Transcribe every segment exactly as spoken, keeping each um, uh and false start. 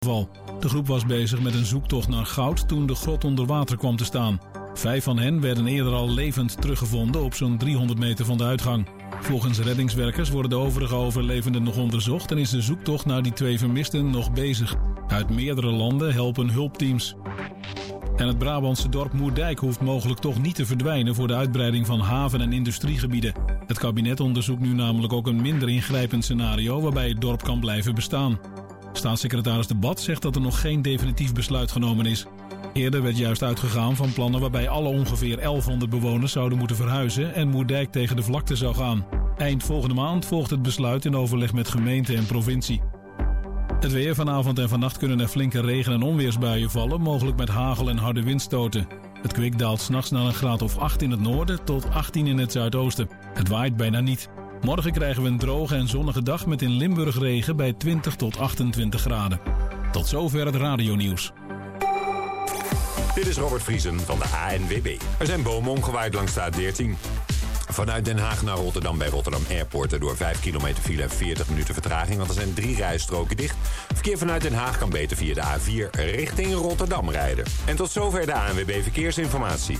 val. De groep was bezig met een zoektocht naar goud toen de grot onder water kwam te staan. Vijf van hen werden eerder al levend teruggevonden op zo'n driehonderd meter van de uitgang. Volgens reddingswerkers worden de overige overlevenden nog onderzocht en is de zoektocht naar die twee vermisten nog bezig. Uit meerdere landen helpen hulpteams. En het Brabantse dorp Moerdijk hoeft mogelijk toch niet te verdwijnen voor de uitbreiding van haven- en industriegebieden. Het kabinet onderzoekt nu namelijk ook een minder ingrijpend scenario waarbij het dorp kan blijven bestaan. Staatssecretaris De Bad zegt dat er nog geen definitief besluit genomen is. Eerder werd juist uitgegaan van plannen waarbij alle ongeveer elfhonderd bewoners zouden moeten verhuizen en Moerdijk tegen de vlakte zou gaan. Eind volgende maand volgt het besluit in overleg met gemeente en provincie. Het weer. Vanavond en vannacht kunnen er flinke regen- en onweersbuien vallen, mogelijk met hagel en harde windstoten. Het kwik daalt 's nachts naar een graad of acht in het noorden tot achttien in het zuidoosten. Het waait bijna niet. Morgen krijgen we een droge en zonnige dag met in Limburg regen bij twintig tot achtentwintig graden. Tot zover het radionieuws. Dit is Robert Vriesen van de A N W B. Er zijn bomen omgewaaid langs de A dertien. Vanuit Den Haag naar Rotterdam bij Rotterdam Airport. Door vijf kilometer file en veertig minuten vertraging, want er zijn drie rijstroken dicht. Verkeer vanuit Den Haag kan beter via de A vier richting Rotterdam rijden. En tot zover de A N W B Verkeersinformatie.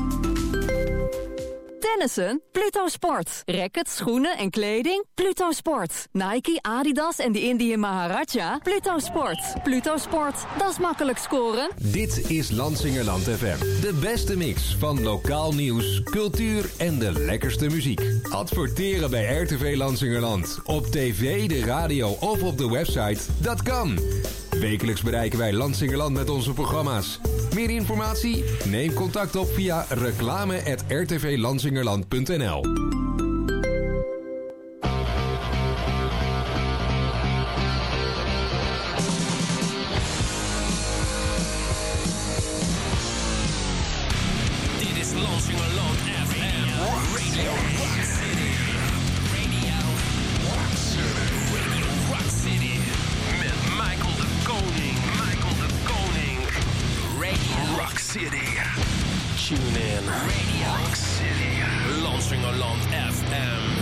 Tennissen? Pluto Sport. Rackets, schoenen en kleding? Pluto Sport. Nike, Adidas en de Indian Maharaja? Pluto Sport. Pluto Sport. Dat is makkelijk scoren. Dit is Lansingerland F M. De beste mix van lokaal nieuws, cultuur en de lekkerste muziek. Adverteren bij R T V Lansingerland. Op tv, de radio of op de website. Dat kan. Wekelijks bereiken wij Lansingerland met onze programma's. Meer informatie? Neem contact op via reclame at r t v lansingerland punt n l. Dit is Lansingerland F M. Radio Rock City. Radio Rock City. Radio Rock City. Met Michael de Koning. Michael de Koning. Radio Rock City. Tune in. Radio Rock City. Lansingerland F M.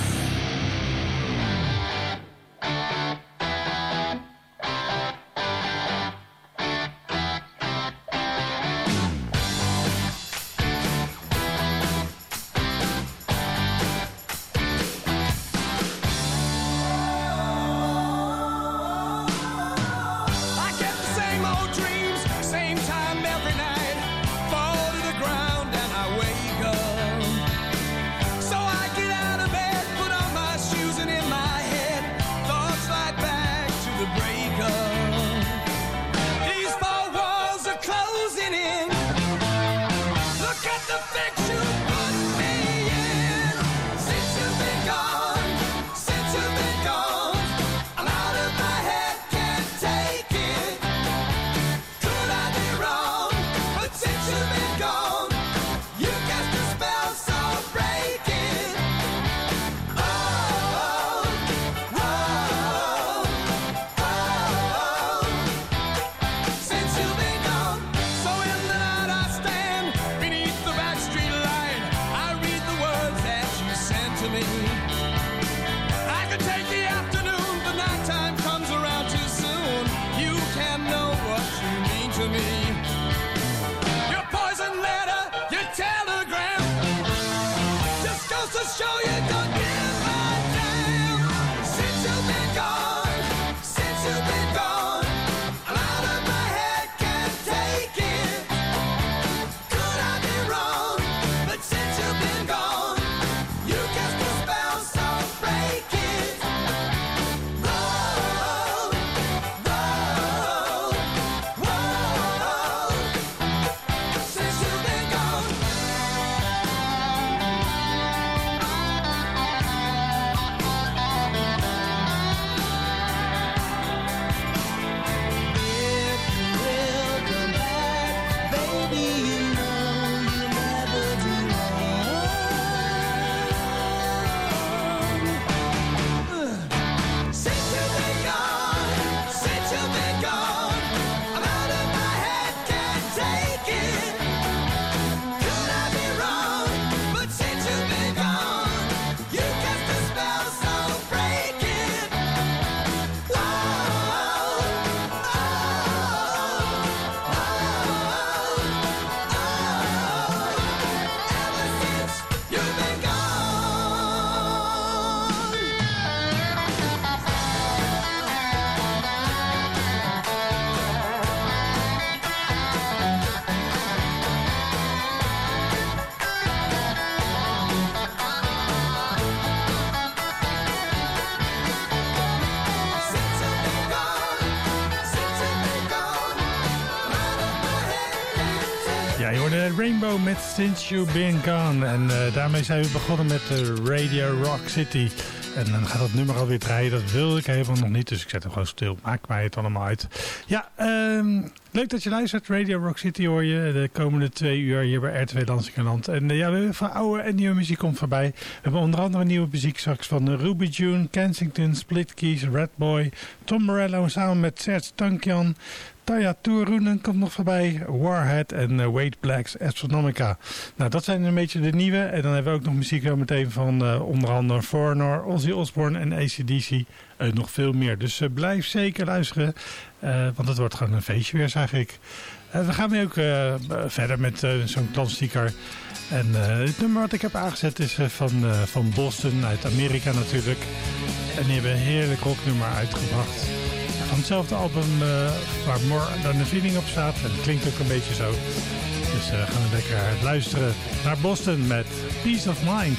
Ja, je hoorde Rainbow met Since You Been Gone. En uh, daarmee zijn we begonnen met uh, Radio Rock City. En dan gaat dat nummer alweer draaien. Dat wilde ik helemaal nog niet, dus ik zet hem gewoon stil. Maakt mij het allemaal uit. Ja, um, leuk dat je luistert. Radio Rock City hoor je de komende twee uur hier bij R T W Lansingerland. En uh, ja, we hebben van oude en nieuwe muziek komt voorbij. We hebben onder andere nieuwe muziek straks van uh, Ruby June, Kensington, Split Keys, Red Boy, Tom Morello samen met Serge Tankian. Taya Turunen komt nog voorbij, Warhead en uh, Wade Black's Astronomica. Nou, dat zijn een beetje de nieuwe. En dan hebben we ook nog muziek zo meteen van uh, onder andere Foreigner, Ozzy Osbourne en A C D C. Uh, nog veel meer. Dus uh, blijf zeker luisteren, uh, want het wordt gewoon een feestje weer, zeg ik. Uh, we gaan weer ook uh, verder met uh, zo'n klassieker. En uh, het nummer wat ik heb aangezet is uh, van, uh, van Boston, uit Amerika natuurlijk. En die hebben een heerlijk rocknummer uitgebracht. Van hetzelfde album uh, waar More Than a Feeling op staat. En het klinkt ook een beetje zo. Dus uh, gaan we lekker luisteren naar Boston met Peace of Mind.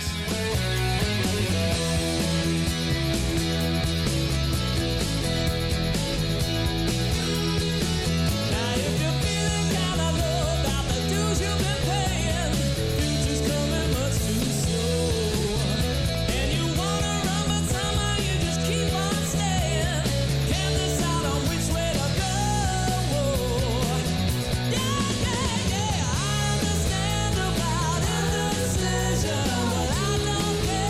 Yeah, yeah, I understand about indecision, but I don't care.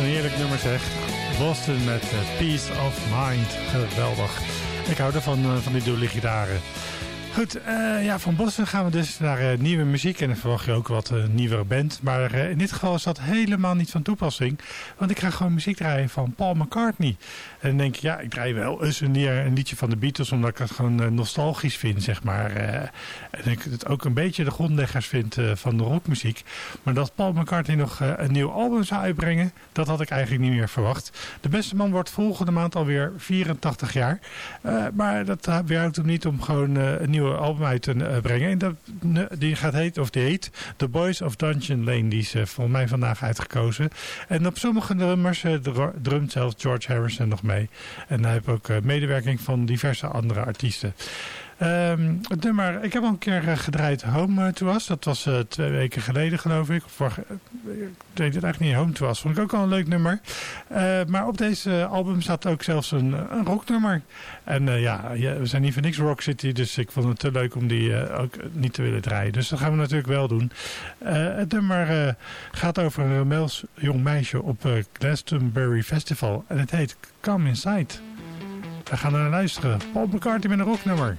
een heerlijk nummer zeg. Boston met uh, Peace of Mind. Geweldig. Ik hou ervan, uh, van die dubbele gitaren. Goed, uh, ja, van Boston gaan we dus naar uh, nieuwe muziek. En dan verwacht je ook wat uh, nieuwere band. Maar uh, in dit geval is dat helemaal niet van toepassing. Want ik ga gewoon muziek draaien van Paul McCartney. En dan denk je, ja, ik draai wel eens een, een liedje van de Beatles. Omdat ik het gewoon uh, nostalgisch vind, zeg maar. Uh, en ik het ook een beetje de grondleggers vind uh, van de rockmuziek. Maar dat Paul McCartney nog uh, een nieuw album zou uitbrengen, dat had ik eigenlijk niet meer verwacht. De beste man wordt volgende maand alweer vierentachtig jaar. Uh, maar dat weerhoudt hem niet om gewoon uh, een nieuw album uit te uh, brengen. En dat, die gaat heet, of die heet The Boys of Dungeon Lane. Die is uh, volgens mij vandaag uitgekozen. En op sommige nummers uh, drumt zelfs George Harrison nog mee. En hij heeft ook uh, medewerking van diverse andere artiesten. Um, het nummer, ik heb al een keer uh, gedraaid Home uh, to Us. Dat was uh, twee weken geleden geloof ik. Of, uh, ik weet het eigenlijk niet. Home to Us vond ik ook al een leuk nummer. Uh, maar op deze uh, album staat ook zelfs een, een rocknummer. En uh, ja, ja, we zijn niet voor niks Rock City. Dus ik vond het te leuk om die uh, ook niet te willen draaien. Dus dat gaan we natuurlijk wel doen. Uh, het nummer uh, gaat over een rebels jong meisje op uh, Glastonbury Festival. En het heet Come Inside. We gaan er naar luisteren. Paul McCartney met een rocknummer.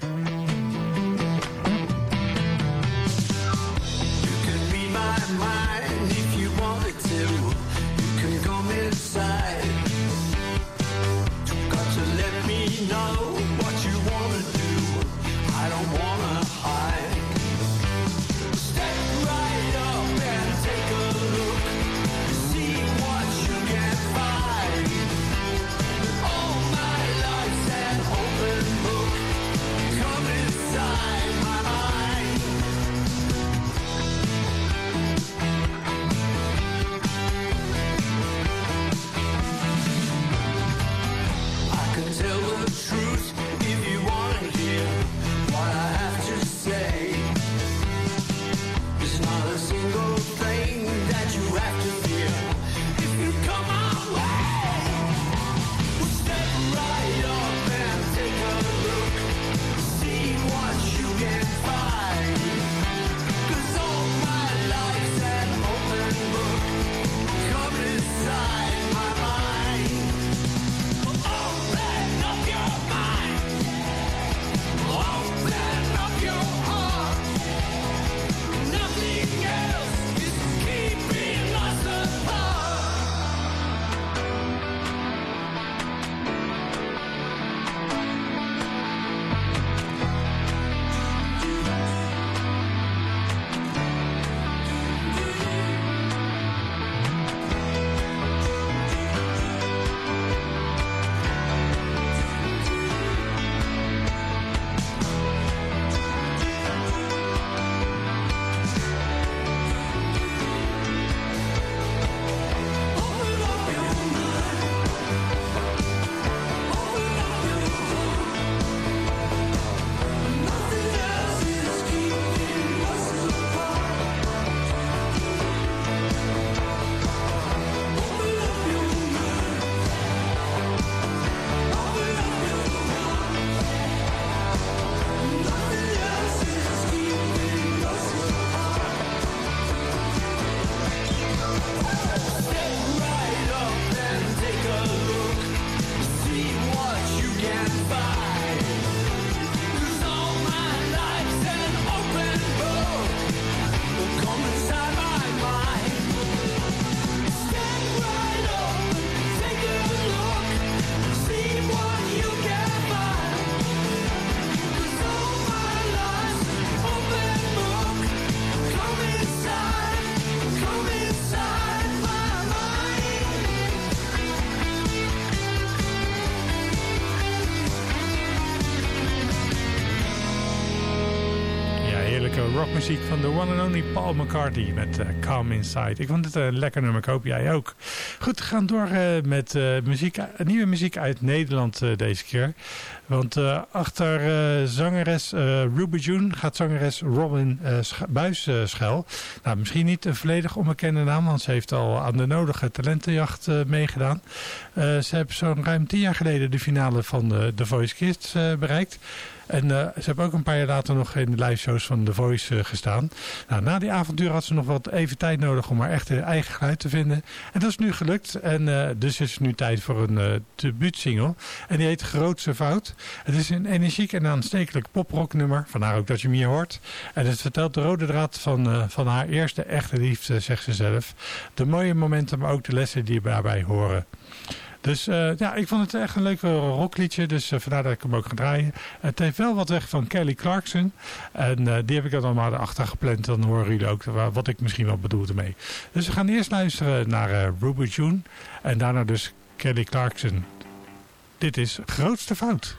Rockmuziek van de one and only Paul McCartney met uh, Come Inside. Ik vond het een lekker nummer, ik hoop jij ook. Goed, we gaan door uh, met uh, muziek, uh, nieuwe muziek uit Nederland uh, deze keer. Want uh, achter uh, zangeres uh, Ruby June gaat zangeres Robin uh, sch- Buis uh, schuil. Nou, misschien niet een volledig onbekende naam, want ze heeft al aan de nodige talentenjacht uh, meegedaan. Uh, ze heeft zo'n ruim tien jaar geleden de finale van uh, The Voice Kids uh, bereikt. En uh, ze hebben ook een paar jaar later nog in de live shows van The Voice uh, gestaan. Nou, na die avontuur had ze nog wat even tijd nodig om haar echte eigen geluid te vinden. En dat is nu gelukt. En uh, dus is het nu tijd voor een uh, debuutsingle. En die heet Grootste Fout. Het is een energiek en aanstekelijk poprocknummer. Vandaar ook dat je hem hier hoort. En het vertelt de rode draad van, uh, van haar eerste echte liefde, zegt ze zelf. De mooie momenten, maar ook de lessen die daarbij horen. Dus uh, ja, ik vond het echt een leuk rockliedje. Dus uh, vandaar dat ik hem ook ga draaien. Het heeft wel wat weg van Kelly Clarkson. En uh, die heb ik dan maar erachter gepland. Dan horen jullie ook wat ik misschien wel bedoelde ermee. Dus we gaan eerst luisteren naar uh, Ruby June. En daarna dus Kelly Clarkson. Dit is Grootste Fout.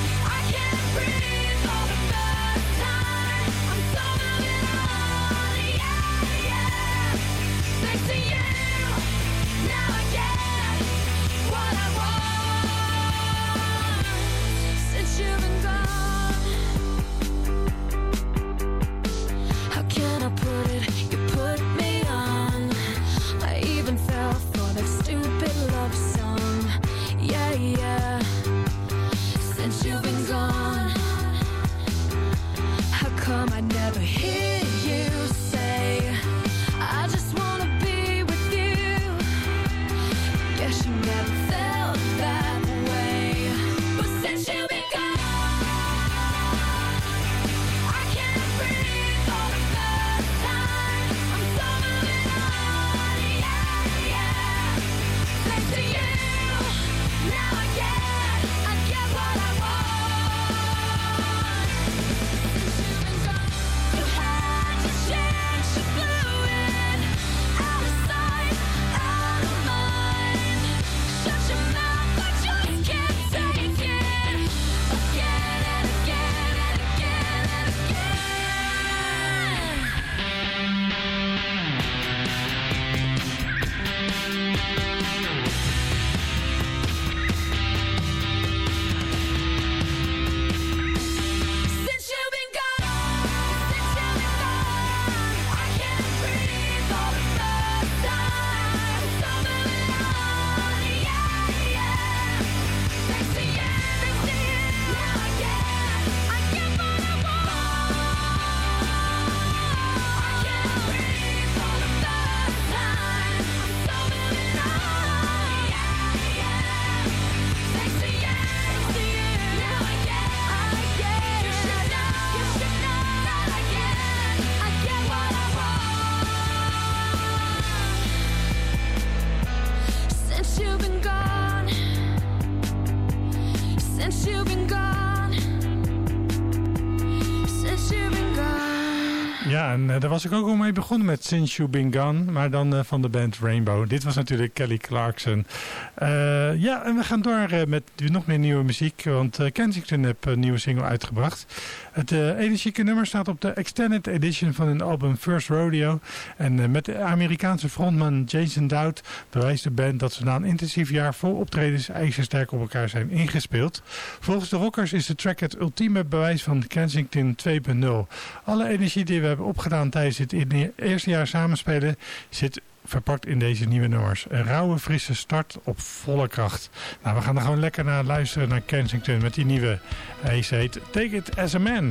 Breathe all the best time. I'm so moving on. Ja, en uh, daar was ik ook al mee begonnen met Since You Been Gone, maar dan uh, van de band Rainbow. Dit was natuurlijk Kelly Clarkson. Uh, ja, en we gaan door uh, met nog meer nieuwe muziek, want uh, Kensington heeft een nieuwe single uitgebracht. Het uh, energieke nummer staat op de extended edition van hun album First Rodeo. En uh, met de Amerikaanse frontman Jason Dowd bewijst de band dat ze na een intensief jaar vol optredens ijzersterk op elkaar zijn ingespeeld. Volgens de rockers is de track het ultieme bewijs van Kensington twee punt nul. Alle energie die we hebben opgedaan tijdens het eerste jaar samenspelen zit verpakt in deze nieuwe nummers. Een rauwe, frisse start op volle kracht. Nou, we gaan er gewoon lekker naar luisteren naar Kensington met die nieuwe. Hij heet Take It As A Man.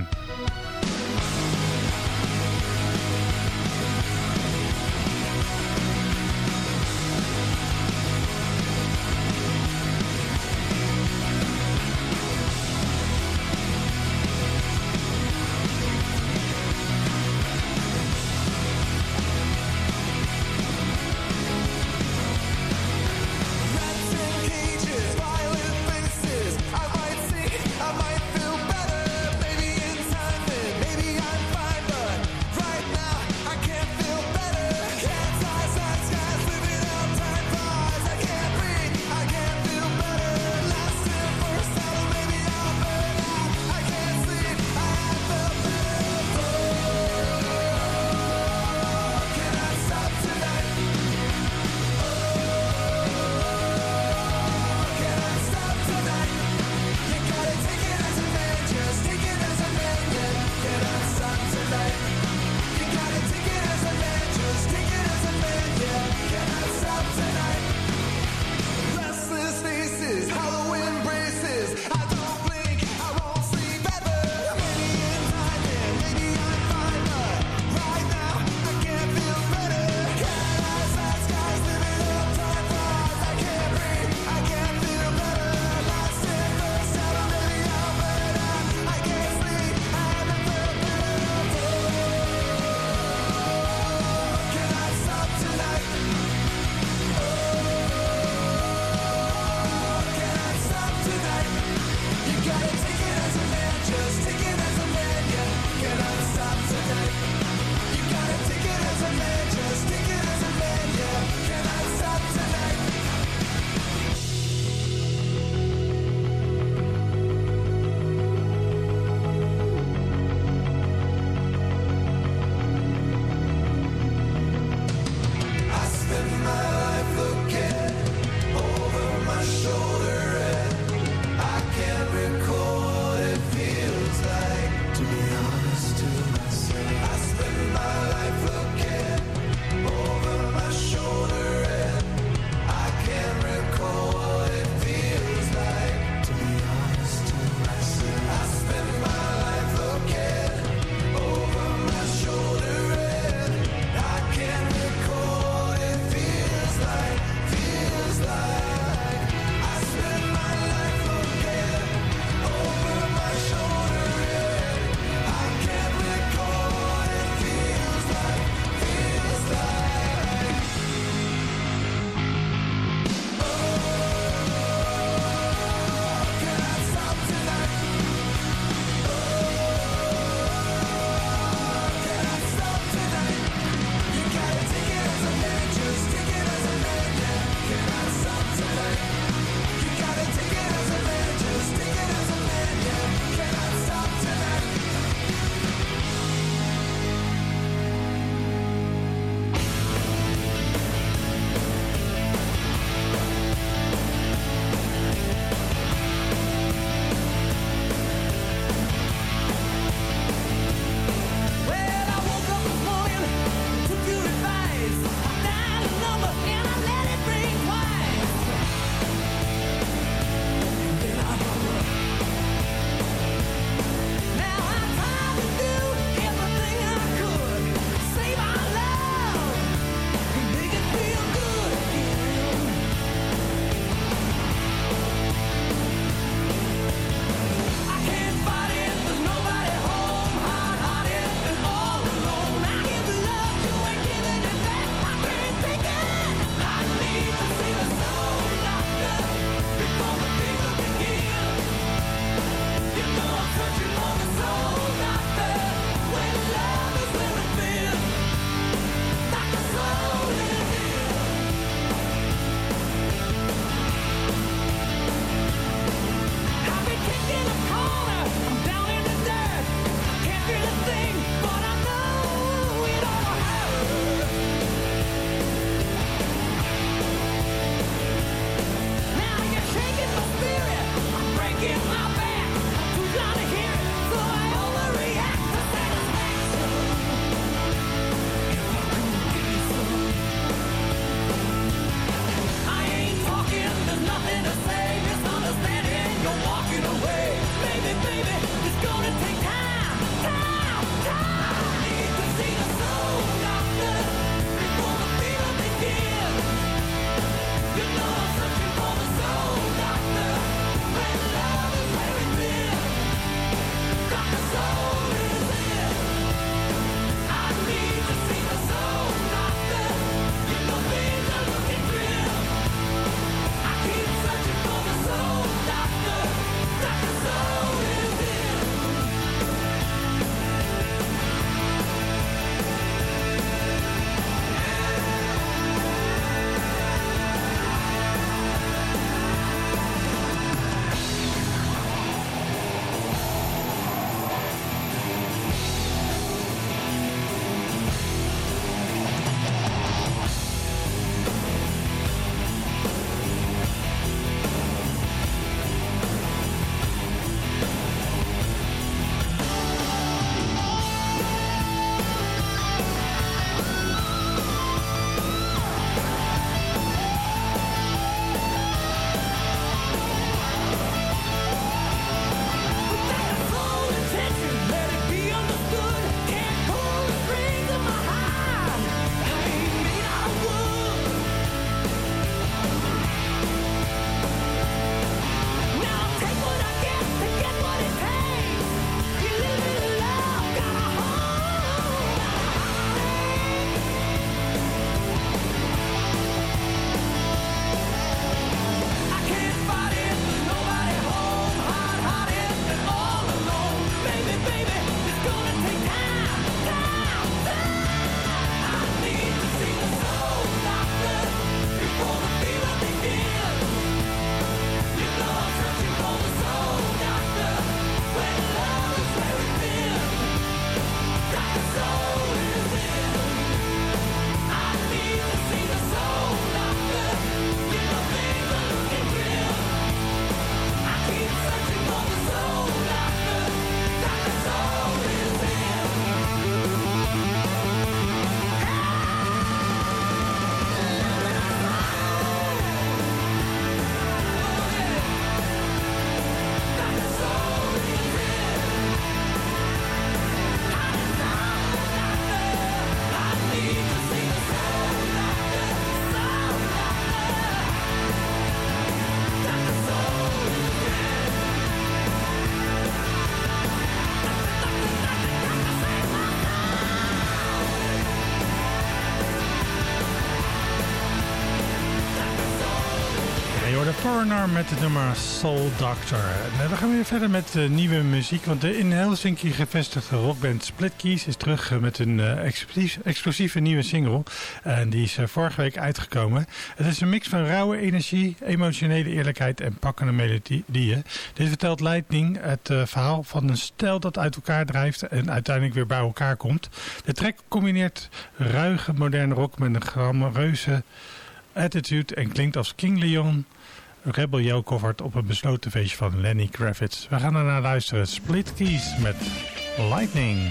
Foreigner met het nummer Soul Doctor. En dan gaan we weer verder met uh, nieuwe muziek. Want de in Helsinki gevestigde rockband Split Keys is terug met een uh, explosief, explosieve nieuwe single. En die is uh, vorige week uitgekomen. Het is een mix van rauwe energie, emotionele eerlijkheid en pakkende melodieën. Dit vertelt Lightning het uh, verhaal van een stel dat uit elkaar drijft en uiteindelijk weer bij elkaar komt. De track combineert ruige moderne rock met een glamoureuze attitude en klinkt als King Leon Rebel Yell covert op een besloten feestje van Lenny Kravitz. We gaan ernaar luisteren. Split Keys met Lightning.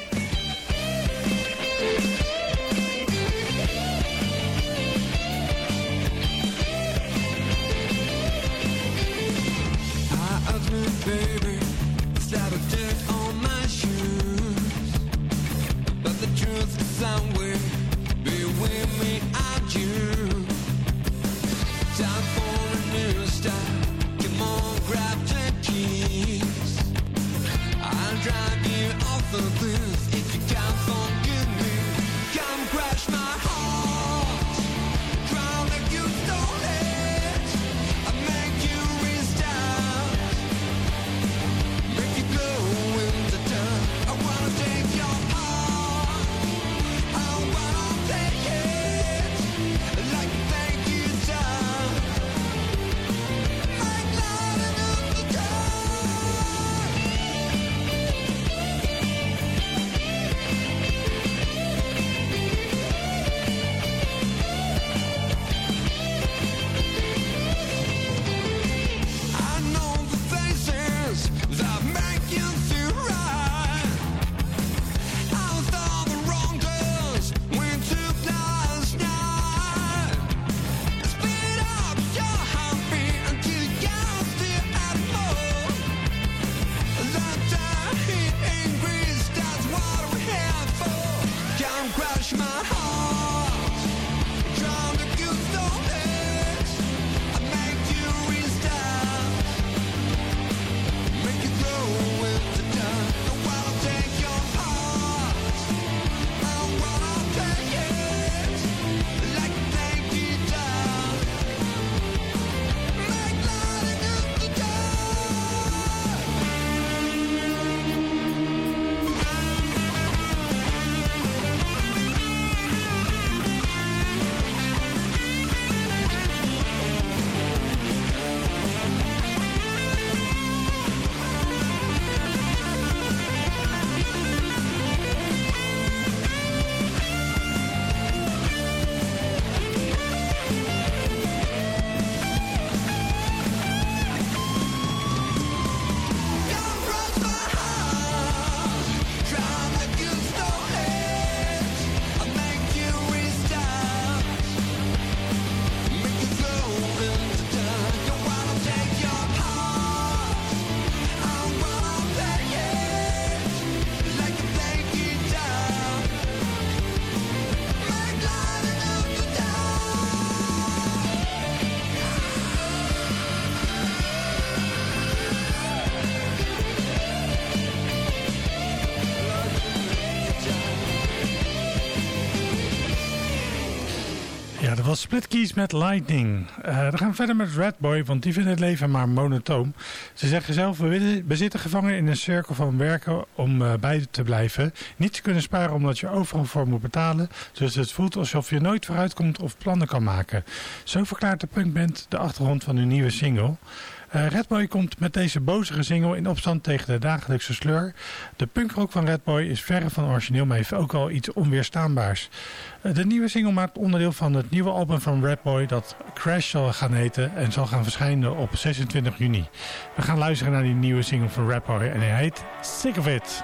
Ja, dat was Split Keys met Lightning. Uh, dan gaan we verder met Redboy, want die vinden het leven maar monotoon. Ze zeggen zelf, we zitten gevangen in een cirkel van werken om uh, bij te blijven. Niet te kunnen sparen omdat je overal voor moet betalen. Dus het voelt alsof je nooit vooruit komt of plannen kan maken. Zo verklaart de punkband de achtergrond van hun nieuwe single. Uh, Redboy komt met deze bozige single in opstand tegen de dagelijkse sleur. De punkrock van Redboy is verre van origineel, maar heeft ook al iets onweerstaanbaars. Uh, de nieuwe single maakt onderdeel van het nieuwe album van Redboy dat Crash zal gaan heten en zal gaan verschijnen op zesentwintig juni. We gaan luisteren naar die nieuwe single van Redboy en hij heet Sick of It.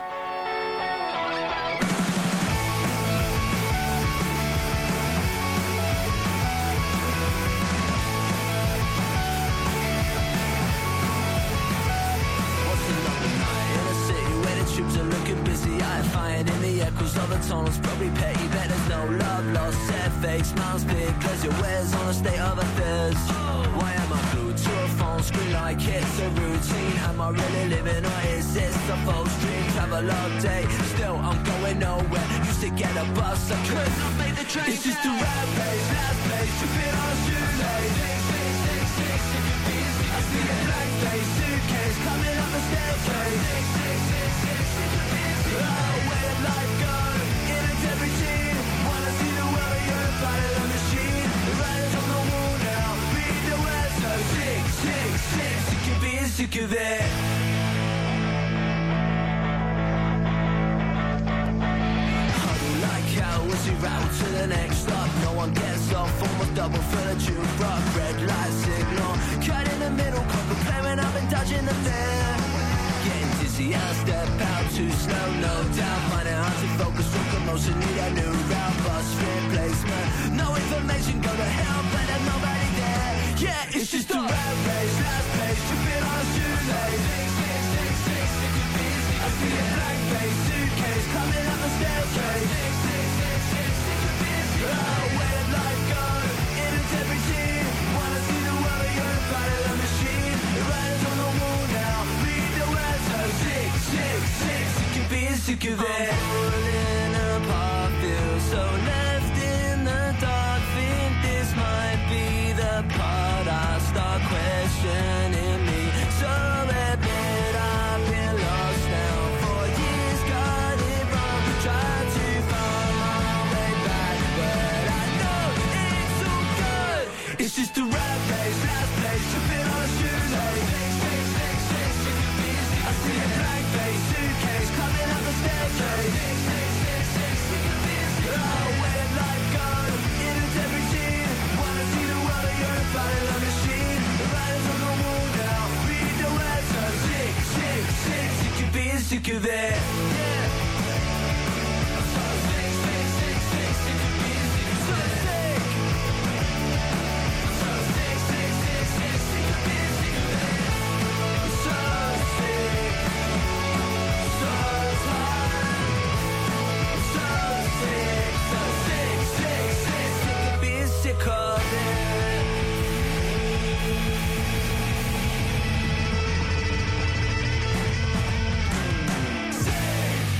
Tunnels probably petty, bet there's no love lost. Set fake smiles big, cause your wares on a state of affairs. Why am I glued to a phone screen like it's a routine? Am I really living or is this a false dream? Have a long day, still I'm going nowhere. Used to get a bus, I could not make the train. It's just a rat race, last place, to fit on a shoelace. Six, six, six, six, suitcase, coming up the staircase. Oh, where did life go? In its every routine. Wanna see the world, you're a part of the machine. The writers on the wall now, read the words so sick, sick, sick. Sick of being sick of it. Route to the next stop. No one gets off. Almost double full of jukebox. Red light signal. Cut in the middle. Cocker play when I've been dodging the fare. Getting dizzy. I step out too slow. No doubt. Finding hard to focus on promotion. Need a new route. Bus replacement. No information. Go to hell. But there's nobody there. Yeah, it's just a rat race. Last place. Tripping on a shoelace. I see a black face. Suitcase. Coming up the staircase. Oh, where did life go? In its every routine. Wanna see the world, you're a part of the machine. The writers on the wall now, read the words so sick, sick, sick. Sick of being sick of it. I'm falling apart, feel so left in the dark. Think this might be the part I start questioning me. So admit I've been lost now for years. Got it wrong, tried to find my way back. It's just a rat race, last place, tripping on a shoelace. I see a blank face, suitcase, coming up the staircase. Oh, where did life go? In its every routine. Wanna see the world, you're a part of the machine. The writers on the wall now, read the words so sick, sick, sick. Sick of being sick of it. Yeah. I'm so sick, sick, sick, sick, sick of being sick of it. So sick. Sick of it. Sick.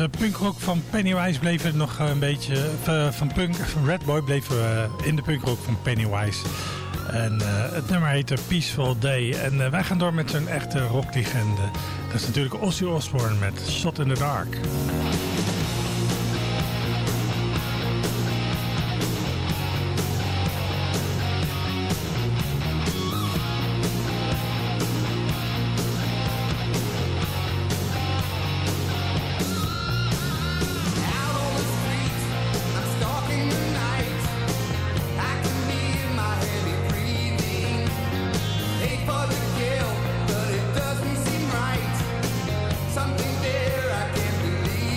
de punkrock van Pennywise bleven we nog een beetje... Uh, van punk, van Redboy bleven we in de punkrock van Pennywise. En uh, het nummer heette Peaceful Day. En uh, wij gaan door met zo'n echte rocklegende. Dat is natuurlijk Ozzy Osbourne met Shot in the Dark. Something there I can't believe.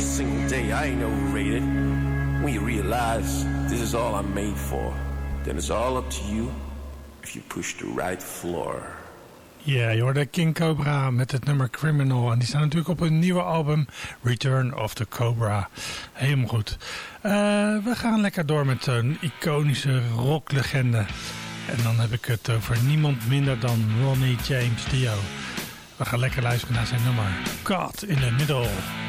single day. I ain't overrated. When you realize this is all I'm made for, then it's all up to you if you push the right floor. Ja, je hoorde King Cobra met het nummer Criminal. En die staan natuurlijk op hun nieuwe album Return of the Cobra. Helemaal goed. Uh, we gaan lekker door met een iconische rocklegende. En dan heb ik het over niemand minder dan Ronnie James Dio. We gaan lekker luisteren naar zijn nummer Caught in the Middle.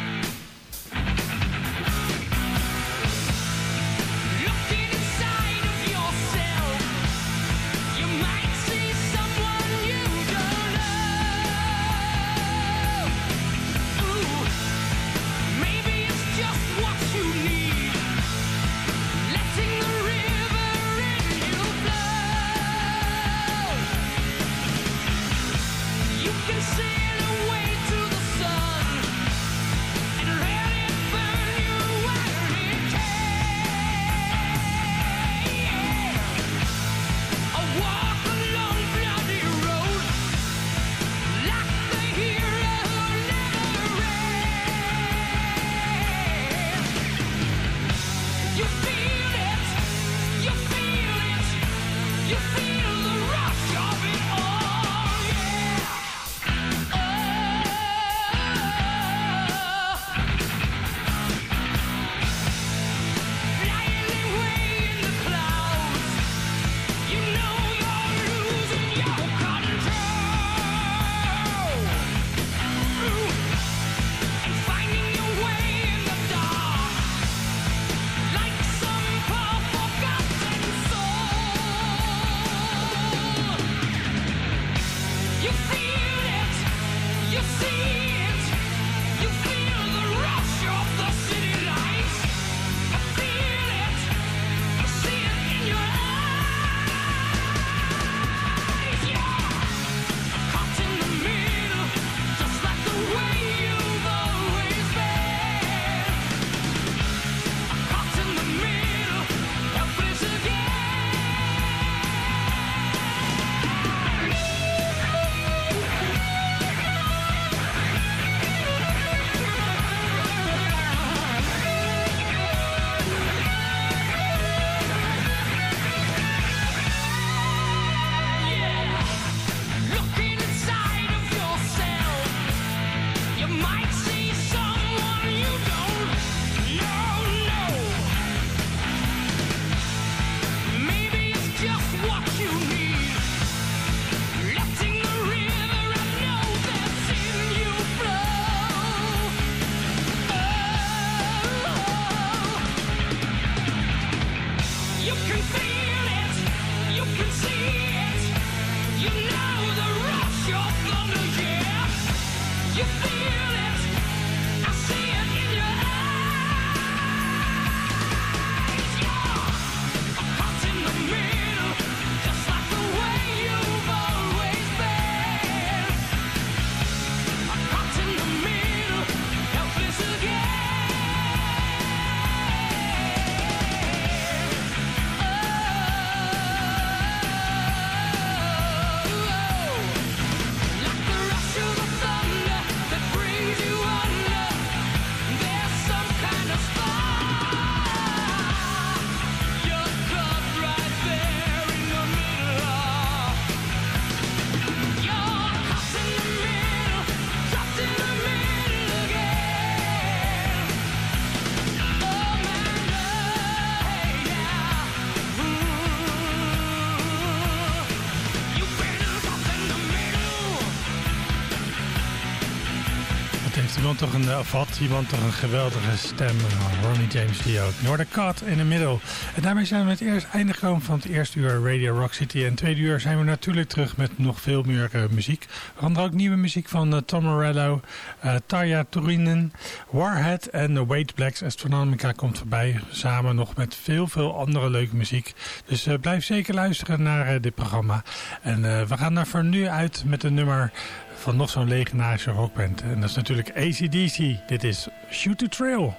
Iemand toch een, of had iemand toch een geweldige stem, Ronnie James Dio. Je hoorde Caught in the Middle. En daarmee zijn we het eerst einde gekomen van het eerste uur Radio Rock City. En het tweede uur zijn we natuurlijk terug met nog veel meer uh, muziek. We gaan er ook nieuwe muziek van uh, Tom Morello, uh, Tarja Turunen, Warhead en The Weight Blacks Astronomica komt voorbij. Samen nog met veel, veel andere leuke muziek. Dus uh, blijf zeker luisteren naar uh, dit programma. En uh, we gaan er voor nu uit met een nummer van nog zo'n legendarische rockband. En dat is natuurlijk A C D C. Dit is Shoot to Thrill.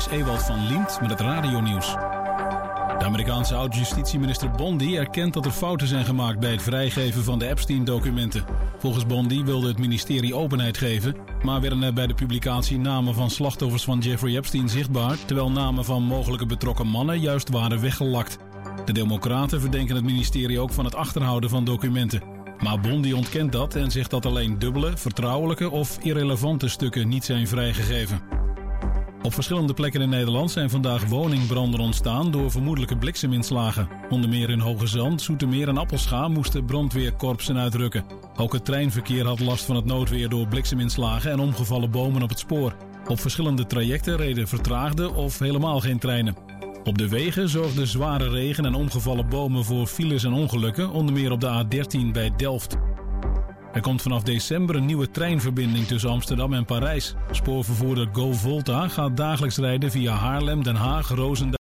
is Ewald van Liemt met het radionieuws. De Amerikaanse oud-justitieminister Bondi erkent dat er fouten zijn gemaakt bij het vrijgeven van de Epstein-documenten. Volgens Bondi wilde het ministerie openheid geven, maar werden er bij de publicatie namen van slachtoffers van Jeffrey Epstein zichtbaar, terwijl namen van mogelijke betrokken mannen juist waren weggelakt. De Democraten verdenken het ministerie ook van het achterhouden van documenten. Maar Bondi ontkent dat en zegt dat alleen dubbele, vertrouwelijke of irrelevante stukken niet zijn vrijgegeven. Op verschillende plekken in Nederland zijn vandaag woningbranden ontstaan door vermoedelijke blikseminslagen. Onder meer in Hoogezand, Zoetermeer en Appelscha moesten brandweerkorpsen uitrukken. Ook het treinverkeer had last van het noodweer door blikseminslagen en omgevallen bomen op het spoor. Op verschillende trajecten reden vertraagde of helemaal geen treinen. Op de wegen zorgden zware regen en omgevallen bomen voor files en ongelukken, onder meer op de A dertien bij Delft. Er komt vanaf december een nieuwe treinverbinding tussen Amsterdam en Parijs. Spoorvervoerder GoVolta gaat dagelijks rijden via Haarlem, Den Haag, Roosendaal